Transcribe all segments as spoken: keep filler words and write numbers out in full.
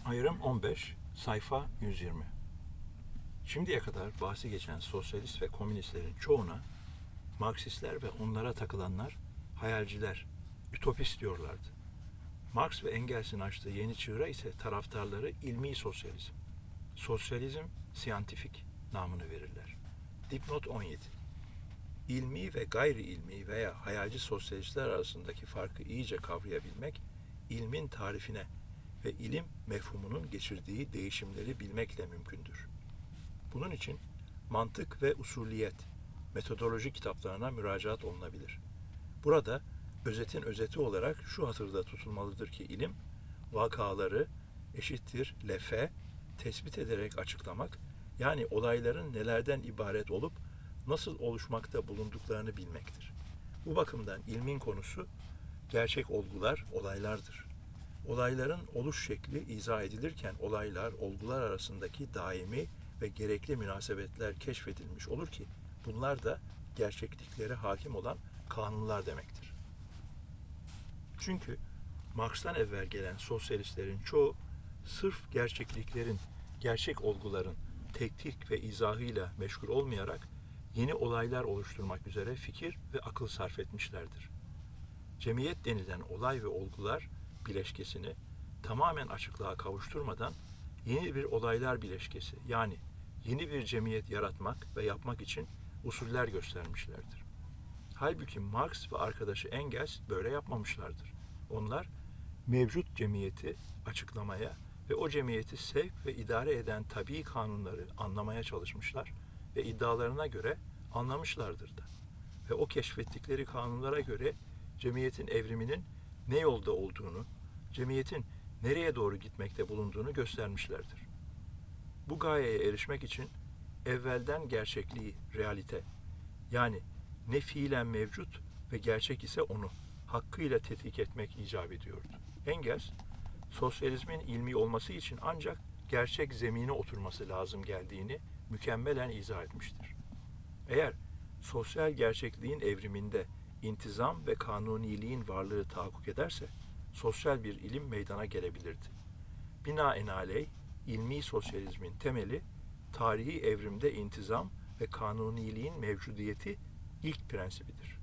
Ayrım on beş, sayfa yüz yirmi. Şimdiye kadar bahsi geçen sosyalist ve komünistlerin çoğuna Marksistler ve onlara takılanlar hayalciler, ütopist diyorlardı. Marx ve Engels'in açtığı yeni çığıra ise taraftarları ilmi sosyalizm, sosyalizm scientific namını verirler. Dipnot on yedi. İlmi ve gayri ilmi veya hayalci sosyalistler arasındaki farkı iyice kavrayabilmek, ilmin tarifine ve ilim mefhumunun geçirdiği değişimleri bilmekle mümkündür. Bunun için mantık ve usuliyet, metodoloji kitaplarına müracaat olunabilir. Burada özetin özeti olarak şu hatırda tutulmalıdır ki ilim, vakaları eşittir lefe, tespit ederek açıklamak, yani olayların nelerden ibaret olup nasıl oluşmakta bulunduklarını bilmektir. Bu bakımdan ilmin konusu gerçek olgular, olaylardır. Olayların oluş şekli izah edilirken olaylar, olgular arasındaki daimi ve gerekli münasebetler keşfedilmiş olur ki bunlar da gerçekliklere hakim olan kanunlar demektir. Çünkü Marx'tan evvel gelen sosyalistlerin çoğu sırf gerçekliklerin, gerçek olguların teknik ve izahıyla meşgul olmayarak yeni olaylar oluşturmak üzere fikir ve akıl sarf etmişlerdir. Cemiyet denilen olay ve olgular bileşkesini tamamen açıklığa kavuşturmadan yeni bir olaylar bileşkesi, yani yeni bir cemiyet yaratmak ve yapmak için usuller göstermişlerdir. Halbuki Marx ve arkadaşı Engels böyle yapmamışlardır. Onlar mevcut cemiyeti açıklamaya ve o cemiyeti sevk ve idare eden tabii kanunları anlamaya çalışmışlar ve iddialarına göre anlamışlardır da. Ve o keşfettikleri kanunlara göre cemiyetin evriminin ne yolda olduğunu, cemiyetin nereye doğru gitmekte bulunduğunu göstermişlerdir. Bu gayeye erişmek için evvelden gerçekliği, realite, yani ne fiilen mevcut ve gerçek ise onu hakkıyla tetkik etmek icap ediyordu. Engels, sosyalizmin ilmi olması için ancak gerçek zemine oturması lazım geldiğini mükemmelen izah etmiştir. Eğer sosyal gerçekliğin evriminde intizam ve kanuniliğin varlığı tahakkuk ederse, sosyal bir ilim meydana gelebilirdi. Binaenaleyh, ilmi sosyalizmin temeli, tarihi evrimde intizam ve kanuniliğin mevcudiyeti ilk prensibidir.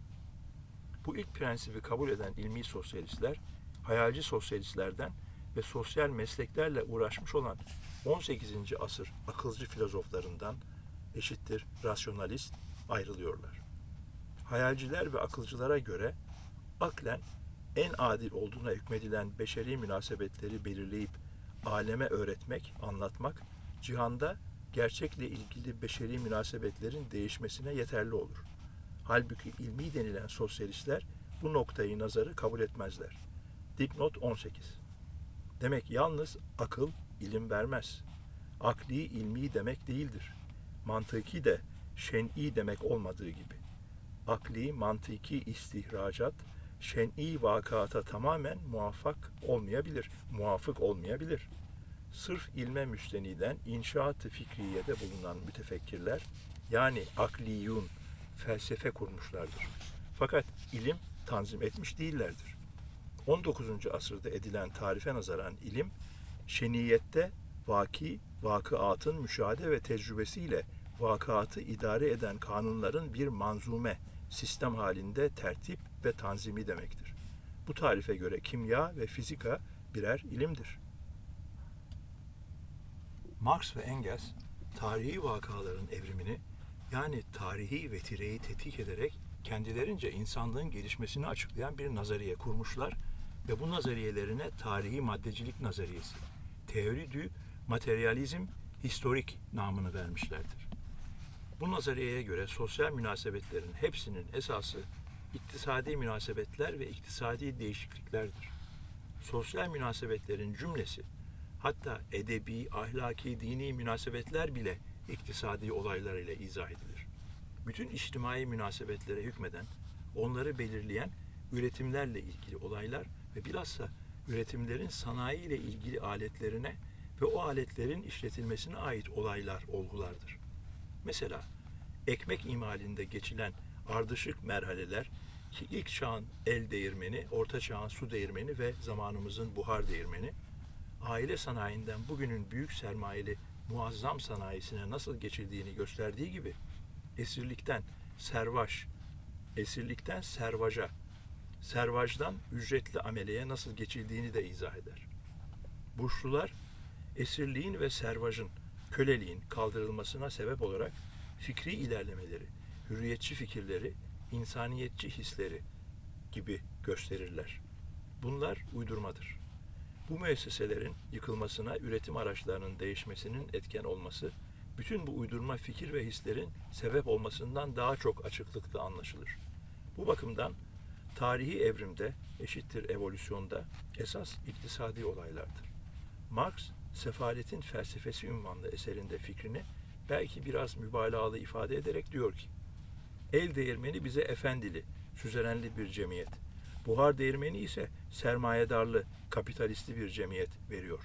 Bu ilk prensibi kabul eden ilmi sosyalistler, hayalci sosyalistlerden ve sosyal mesleklerle uğraşmış olan on sekizinci asır akılcı filozoflarından eşittir rasyonalist ayrılıyorlar. Hayalciler ve akılcılara göre aklen en adil olduğuna hükmedilen beşeri münasebetleri belirleyip aleme öğretmek, anlatmak, cihanda gerçekle ilgili beşeri münasebetlerin değişmesine yeterli olur. Halbuki ilmi denilen sosyalistler bu noktayı nazarı kabul etmezler. Dipnot on sekiz. Demek yalnız akıl ilim vermez. Akli ilmi demek değildir. Mantıki de şen'i demek olmadığı gibi. Akli, mantıki istihracat, şen'i vakata tamamen muvaffak olmayabilir, muvafık olmayabilir. Sırf ilme müsteniden inşaat-ı fikriyede bulunan mütefekkirler, yani akliyun, felsefe kurmuşlardır. Fakat ilim tanzim etmiş değillerdir. on dokuzuncu asırda edilen tarife nazaran ilim, şeniyette vaki, vakıatın müşahede ve tecrübesiyle vakıatı idare eden kanunların bir manzume, sistem halinde tertip ve tanzimi demektir. Bu tarife göre kimya ve fizika birer ilimdir. Marx ve Engels, tarihi vakaların evrimini, yani tarihi vetireyi tetkik ederek kendilerince insanlığın gelişmesini açıklayan bir nazariye kurmuşlar ve bu nazariyelerine tarihi maddecilik nazariyesi, teori du materyalizm historik namını vermişlerdir. Bu nazariyeye göre sosyal münasebetlerin hepsinin esası iktisadi münasebetler ve iktisadi değişikliklerdir. Sosyal münasebetlerin cümlesi, hatta edebi, ahlaki, dini münasebetler bile iktisadi olaylar ile izah edilir. Bütün içtimai münasebetlere hükmeden, onları belirleyen üretimlerle ilgili olaylar ve bilhassa üretimlerin sanayi ile ilgili aletlerine ve o aletlerin işletilmesine ait olaylar, olgulardır. Mesela ekmek imalinde geçilen ardışık merhaleler ki ilk çağın el değirmeni, orta çağın su değirmeni ve zamanımızın buhar değirmeni, aile sanayinden bugünün büyük sermayeli muazzam sanayisine nasıl geçildiğini gösterdiği gibi, esirlikten servaş, esirlikten servaja, servajdan ücretli ameleye nasıl geçildiğini de izah eder. Burçlular, esirliğin ve servajın, köleliğin kaldırılmasına sebep olarak fikri ilerlemeleri, hürriyetçi fikirleri, insaniyetçi hisleri gibi gösterirler. Bunlar uydurmadır. Bu müesseselerin yıkılmasına üretim araçlarının değişmesinin etken olması, bütün bu uydurma fikir ve hislerin sebep olmasından daha çok açıklıkla anlaşılır. Bu bakımdan tarihi evrimde eşittir evolüsyonda esas iktisadi olaylardır. Marx, Sefaletin Felsefesi ünvanlı eserinde fikrini belki biraz mübalağalı ifade ederek diyor ki, el değirmeni bize efendili, süzerenli bir cemiyet, buhar değirmeni ise sermayedarlı, kapitalistli bir cemiyet veriyor.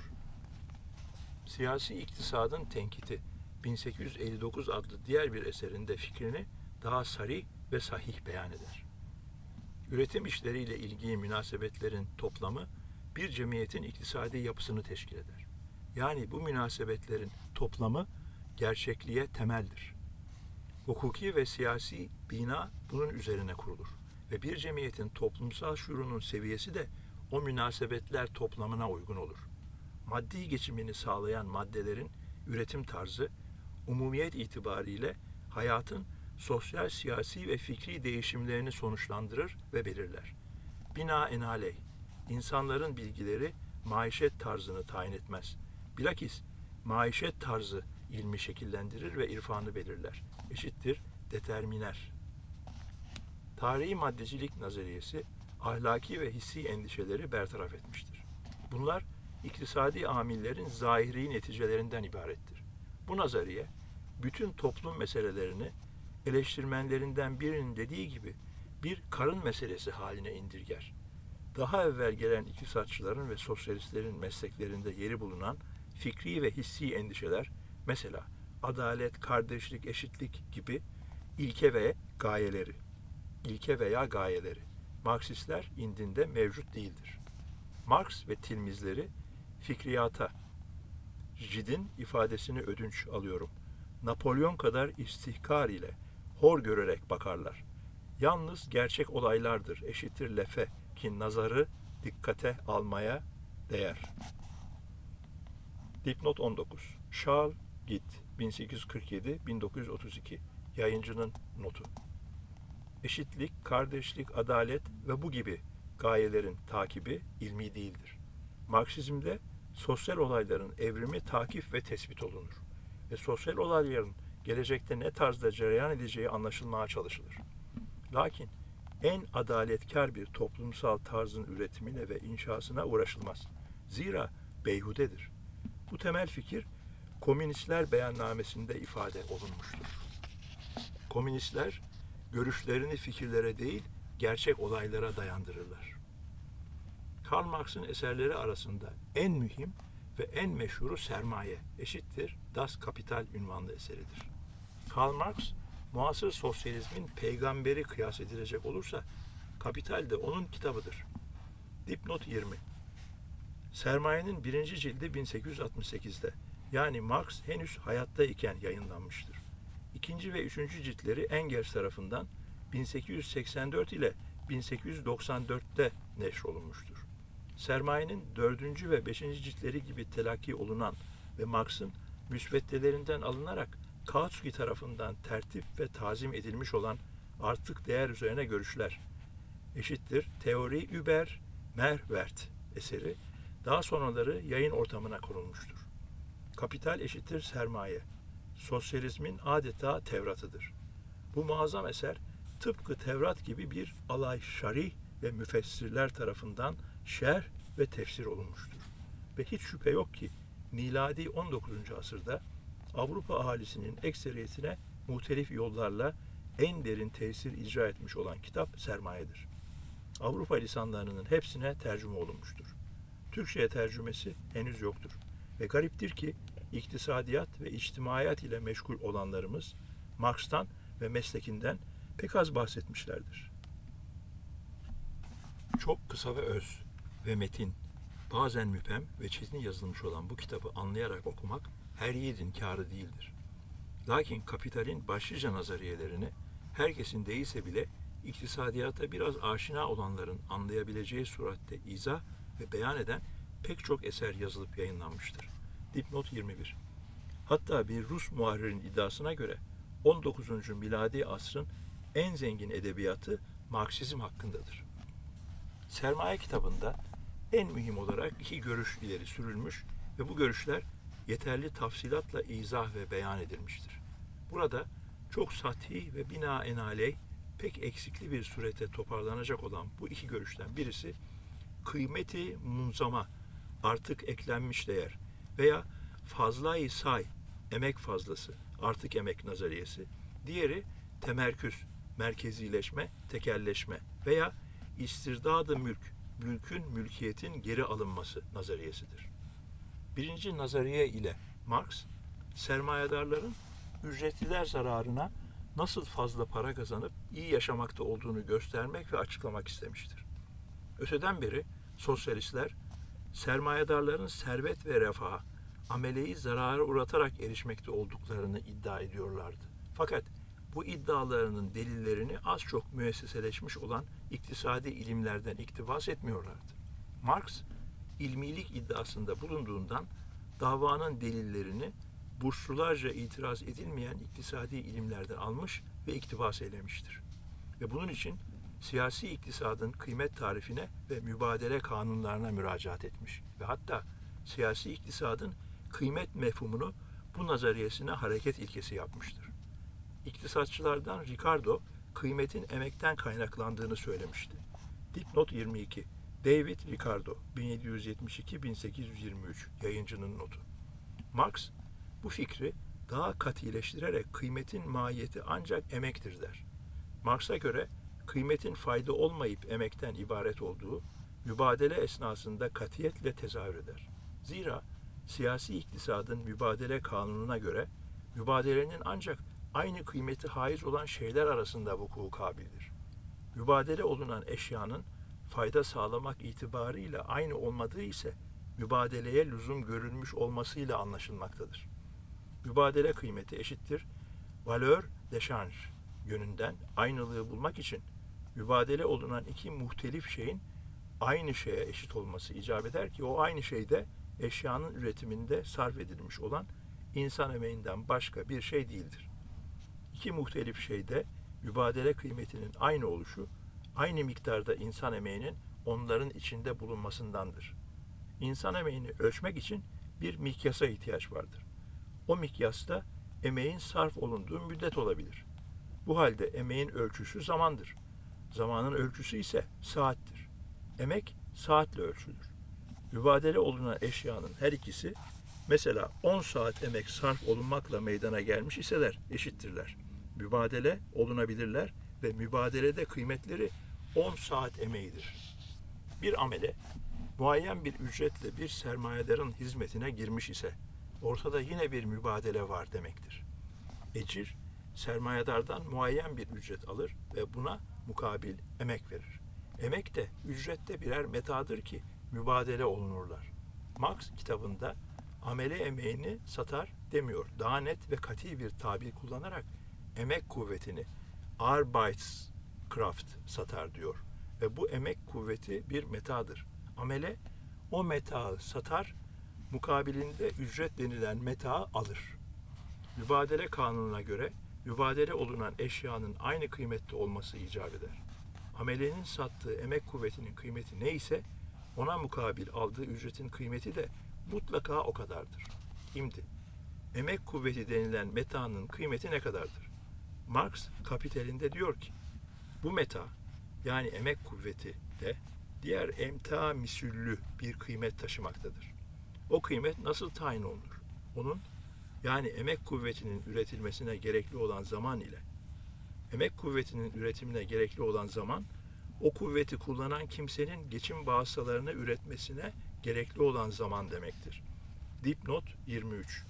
Siyasi iktisadın tenkiti bin sekiz yüz elli dokuz adlı diğer bir eserinde fikrini daha sarih ve sahih beyan eder. Üretim işleriyle ilgili münasebetlerin toplamı bir cemiyetin iktisadi yapısını teşkil eder. Yani bu münasebetlerin toplamı gerçekliğe temeldir. Hukuki ve siyasi bina bunun üzerine kurulur ve bir cemiyetin toplumsal şuurunun seviyesi de o münasebetler toplamına uygun olur. Maddi geçimini sağlayan maddelerin üretim tarzı, umumiyet itibariyle hayatın sosyal, siyasi ve fikri değişimlerini sonuçlandırır ve belirler. Binaenaleyh, insanların bilgileri maişet tarzını tayin etmez. Bilakis maişet tarzı ilmi şekillendirir ve irfanı belirler. Eşittir determiner. Tarihi maddecilik nazariyesi ahlaki ve hissi endişeleri bertaraf etmiştir. Bunlar iktisadi amillerin zahiri neticelerinden ibarettir. Bu nazariye bütün toplum meselelerini eleştirmenlerinden birinin dediği gibi bir karın meselesi haline indirger. Daha evvel gelen iktisatçıların ve sosyalistlerin mesleklerinde yeri bulunan fikri ve hissi endişeler, mesela adalet, kardeşlik, eşitlik gibi ilke ve gayeleri, ilke veya gayeleri, Marksistler indinde mevcut değildir. Marx ve tilmizleri fikriyata, Jid'in ifadesini ödünç alıyorum, Napolyon kadar istihkar ile hor görerek bakarlar. Yalnız gerçek olaylardır, eşittir lefe ki nazarı dikkate almaya değer. Dipnot on dokuz. Charles Git, bin sekiz yüz kırk yedi - bin dokuz yüz otuz iki, yayıncının notu. Eşitlik, kardeşlik, adalet ve bu gibi gayelerin takibi ilmi değildir. Marksizmde sosyal olayların evrimi takip ve tespit olunur ve sosyal olayların gelecekte ne tarzda cereyan edeceği anlaşılmaya çalışılır. Lakin en adaletkar bir toplumsal tarzın üretimine ve inşasına uğraşılmaz. Zira beyhudedir. Bu temel fikir Komünistler Beyannamesi'nde ifade olunmuştur. Komünistler görüşlerini fikirlere değil, gerçek olaylara dayandırırlar. Karl Marx'ın eserleri arasında en mühim ve en meşhuru Sermaye eşittir Das Kapital ünvanlı eseridir. Karl Marx, muasır sosyalizmin peygamberi kıyas edilecek olursa, Kapital de onun kitabıdır. Dipnot yirmi. Sermayenin birinci cildi bin sekiz yüz altmış sekizde, yani Marx henüz hayattayken yayınlanmıştır. İkinci ve üçüncü ciltleri Engels tarafından bin sekiz yüz seksen dört ile bin sekiz yüz doksan dörtte neşrolunmuştur. Sermayenin dördüncü ve beşinci ciltleri gibi telakki olunan ve Marx'ın müsveddelerinden alınarak Kautsky tarafından tertip ve tazim edilmiş olan artık değer üzerine görüşler eşittir Teori über Mehrwert eseri daha sonraları yayın ortamına konulmuştur. Kapital eşittir sermaye, sosyalizmin adeta Tevrat'ıdır. Bu muazzam eser tıpkı Tevrat gibi bir alay şarih ve müfessirler tarafından şerh ve tefsir olunmuştur. Ve hiç şüphe yok ki miladi on dokuzuncu asırda Avrupa ahalisinin ekseriyetine muhtelif yollarla en derin tesir icra etmiş olan kitap Sermaye'dir. Avrupa lisanlarının hepsine tercüme olunmuştur. Türkçe'ye tercümesi henüz yoktur. Ve gariptir ki iktisadiyat ve içtimaiyat ile meşgul olanlarımız Marx'tan ve meslekinden pek az bahsetmişlerdir. Çok kısa ve öz ve metin, Bazen müphem ve çetin yazılmış olan bu kitabı anlayarak okumak her yiğidin kârı değildir. Lakin kapitalin başlıca nazariyelerini herkesin değilse bile iktisadiyata biraz aşina olanların anlayabileceği suratte izah ve beyan eden pek çok eser yazılıp yayınlanmıştır. Dipnot yirmi bir. Hatta bir Rus muharririn iddiasına göre on dokuzuncu miladi asrın en zengin edebiyatı Marksizm hakkındadır. Sermaye kitabında en mühim olarak iki görüş ileri sürülmüş ve bu görüşler yeterli tafsilatla izah ve beyan edilmiştir. Burada çok sathi ve binaenaleyh pek eksikli bir surete toparlanacak olan bu iki görüşten birisi kıymeti munzama, artık eklenmiş değer veya fazlayı say, emek fazlası, artık emek nazariyesi, diğeri temerküz, merkezileşme, tekelleşme veya istirdadı mülk, mülkün mülkiyetin geri alınması nazariyesidir. Birinci nazariye ile Marx, sermayedarların ücretliler zararına nasıl fazla para kazanıp iyi yaşamakta olduğunu göstermek ve açıklamak istemiştir. Öteden beri sosyalistler, sermayedarların servet ve refaha, ameleyi zarara uğratarak erişmekte olduklarını iddia ediyorlardı. Fakat bu iddialarının delillerini az çok müesseseleşmiş olan iktisadi ilimlerden iktibas etmiyorlardı. Marx, ilmilik iddiasında bulunduğundan davanın delillerini burslularca itiraz edilmeyen iktisadi ilimlerden almış ve iktibas eylemiştir. Ve bunun için siyasi iktisadın kıymet tarifine ve mübadele kanunlarına müracaat etmiş ve hatta siyasi iktisadın kıymet mefhumunu bu nazariyesine hareket ilkesi yapmıştır. İktisatçılardan Ricardo, kıymetin emekten kaynaklandığını söylemişti. Dipnot yirmi iki. David Ricardo, bin yedi yüz yetmiş iki - bin sekiz yüz yirmi üç, yayıncının notu. Marx, bu fikri daha katileştirerek kıymetin mahiyeti ancak emektir der. Marx'a göre kıymetin fayda olmayıp emekten ibaret olduğu, mübadele esnasında katiyetle tezahür eder. Zira siyasi iktisadın mübadele kanununa göre, mübadelenin ancak aynı kıymeti haiz olan şeyler arasında vuku kabildir. Mübadele olunan eşyanın fayda sağlamak itibarıyla aynı olmadığı ise mübadeleye lüzum görülmüş olmasıyla anlaşılmaktadır. Mübadele kıymeti eşittir valeur d'échange yönünden aynılığı bulmak için mübadele olunan iki muhtelif şeyin aynı şeye eşit olması icap eder ki o aynı şeyde eşyanın üretiminde sarf edilmiş olan insan emeğinden başka bir şey değildir. İki muhtelif şeyde mübadele kıymetinin aynı oluşu, aynı miktarda insan emeğinin onların içinde bulunmasındandır. İnsan emeğini ölçmek için bir mikyasa ihtiyaç vardır. O mikyasta emeğin sarf olunduğu müddet olabilir. Bu halde emeğin ölçüsü zamandır. Zamanın ölçüsü ise saattir. Emek saatle ölçülür. Mübadele olunan eşyanın her ikisi mesela on saat emek sarf olunmakla meydana gelmiş iseler eşittirler. Mübadele olunabilirler ve mübadelede kıymetleri on saat emeğidir. Bir amele muayyen bir ücretle bir sermayedarın hizmetine girmiş ise ortada yine bir mübadele var demektir. Ecir, sermayedardan muayyen bir ücret alır ve buna mukabil emek verir. Emek de ücrette birer metadır ki mübadele olunurlar. Marx kitabında amele emeğini satar demiyor. Daha net ve katı bir tabir kullanarak emek kuvvetini Arbeitskraft satar diyor. Ve bu emek kuvveti bir metadır. Amele o metaı satar, mukabilinde ücret denilen metaı alır. Mübadele kanununa göre mübadele olunan eşyanın aynı kıymette olması icap eder. Amelenin sattığı emek kuvvetinin kıymeti neyse ona mukabil aldığı ücretin kıymeti de mutlaka o kadardır. Şimdi emek kuvveti denilen metanın kıymeti ne kadardır? Marx Kapitalinde diyor ki bu meta yani emek kuvveti de diğer emta misüllü bir kıymet taşımaktadır. O kıymet nasıl tayin olunur? Onun yani emek kuvvetinin üretilmesine gerekli olan zaman ile emek kuvvetinin üretimine gerekli olan zaman o kuvveti kullanan kimsenin geçim vasıtalarını üretmesine gerekli olan zaman demektir. Dipnot yirmi üç.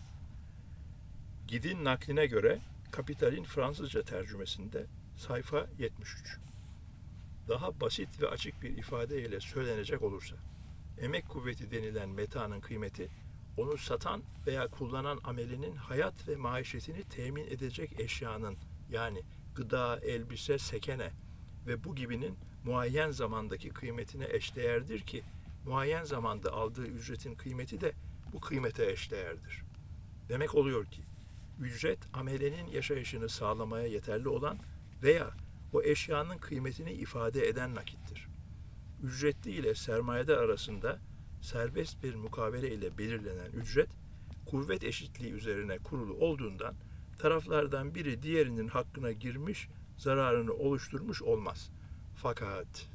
Gid'in nakline göre Kapital'in Fransızca tercümesinde sayfa yetmiş üç. Daha basit ve açık bir ifadeyle söylenecek olursa, emek kuvveti denilen metanın kıymeti, onu satan veya kullanan amelinin hayat ve maişetini temin edecek eşyanın, yani gıda, elbise, sekene ve bu gibinin muayyen zamandaki kıymetine eşdeğerdir ki, muayyen zamanda aldığı ücretin kıymeti de bu kıymete eşdeğerdir. Demek oluyor ki, ücret amelenin yaşayışını sağlamaya yeterli olan veya o eşyanın kıymetini ifade eden nakittir. Ücretli ile sermayedar arasında serbest bir mukavele ile belirlenen ücret, kuvvet eşitliği üzerine kurulu olduğundan taraflardan biri diğerinin hakkına girmiş, zararını oluşturmuş olmaz. Fakat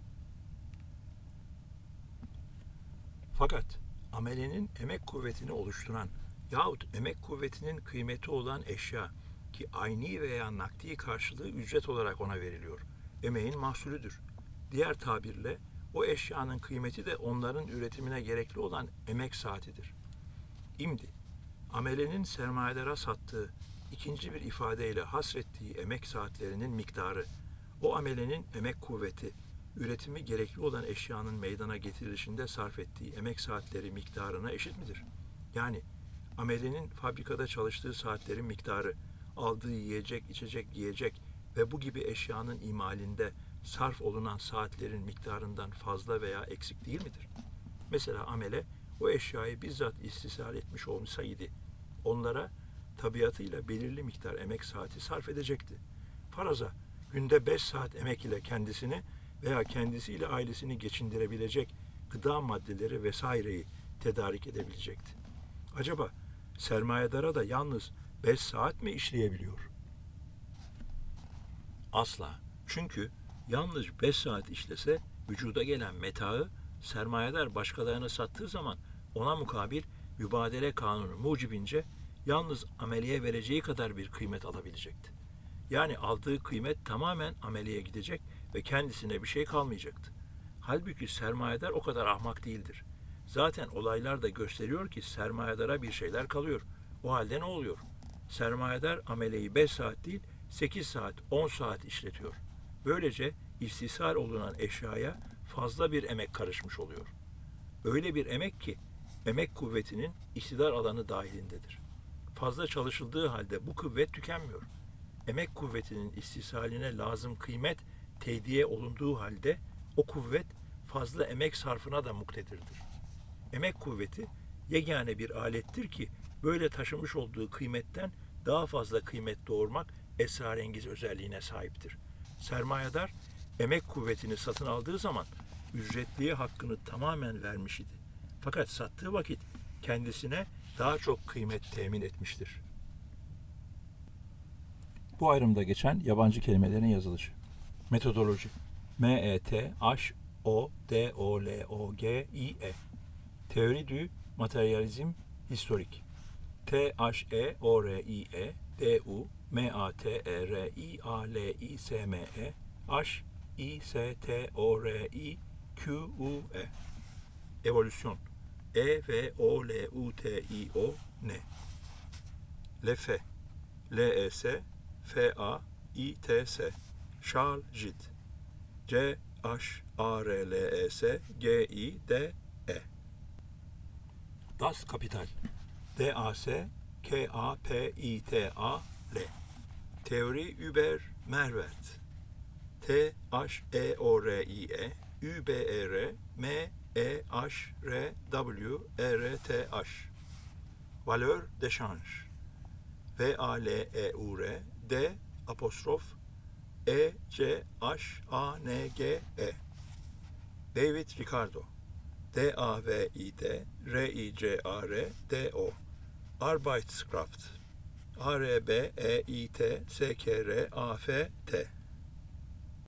Fakat amelenin emek kuvvetini oluşturan yahut emek kuvvetinin kıymeti olan eşya ki ayni veya nakdi karşılığı ücret olarak ona veriliyor, emeğin mahsulüdür. Diğer tabirle o eşyanın kıymeti de onların üretimine gerekli olan emek saatidir. İmdi, amelenin sermayedara sattığı, ikinci bir ifadeyle hasrettiği emek saatlerinin miktarı, o amelenin emek kuvveti, üretimi gerekli olan eşyanın meydana getirilişinde sarf ettiği emek saatleri miktarına eşit midir? Yani amelenin fabrikada çalıştığı saatlerin miktarı, aldığı yiyecek, içecek, giyecek ve bu gibi eşyanın imalinde sarf olunan saatlerin miktarından fazla veya eksik değil midir? Mesela amele o eşyayı bizzat istisal etmiş olsaydı, onlara tabiatıyla belirli miktar emek saati sarf edecekti. Faraza, günde beş saat emek ile kendisini veya kendisiyle ailesini geçindirebilecek gıda maddeleri vesaireyi tedarik edebilecekti. Acaba sermayedara da yalnız beş saat mi işleyebiliyor? Asla. Çünkü yalnız beş saat işlese vücuda gelen metaı sermayedar başkalarına sattığı zaman ona mukabil mübadele kanunu mucibince yalnız ameleye vereceği kadar bir kıymet alabilecekti. Yani aldığı kıymet tamamen ameleye gidecek ve kendisine bir şey kalmayacaktı. Halbuki sermayedar o kadar ahmak değildir. Zaten olaylar da gösteriyor ki sermayedara bir şeyler kalıyor. O halde ne oluyor? Sermayedar ameleyi beş saat değil sekiz saat, on saat işletiyor. Böylece istisal olunan eşyaya fazla bir emek karışmış oluyor. Öyle bir emek ki emek kuvvetinin iktidar alanı dahilindedir. Fazla çalışıldığı halde bu kuvvet tükenmiyor. Emek kuvvetinin istisaline lazım kıymet teydiye olunduğu halde o kuvvet fazla emek sarfına da muktedirdir. Emek kuvveti yegane bir alettir ki böyle taşımış olduğu kıymetten daha fazla kıymet doğurmak esrarengiz özelliğine sahiptir. Sermayedar emek kuvvetini satın aldığı zaman ücretliye hakkını tamamen vermiş idi. Fakat sattığı vakit kendisine daha çok kıymet temin etmiştir. Bu ayrımda geçen yabancı kelimelerin yazılışı. Metodoloji. M-E-T-H-O-D-O-L-O-G-I-E. Teori du materyalizm historik. T-H-E-O-R-I-E D-U-M-A-T-E-R-I-A-L-I-S-M-E H-I-S-T-O-R-I-Q-U-E. Evolüsyon. E-V-O-L-U-T-I-O-N. Lefe. L-E-S F-A-I-T-S. Charles Gide. C-H-A-R-L-E-S-G-I-D-E. Das Kapital. D-A-S-K-A-P-I-T-A-L. Teori über Mehrwert. T-H-E-O-R-I-E Ü-B-E-R M-E-H-R-W-E-R-T-H. Valeur d'échange. V-A-L-E-U-R D apostrof E-C-H-A-N-G-E. David Ricardo. D-A-V-I-D R-I-C-A-R-D-O. Arbeitskraft. A-R-B-E-I-T-S-K-R-A-F-T.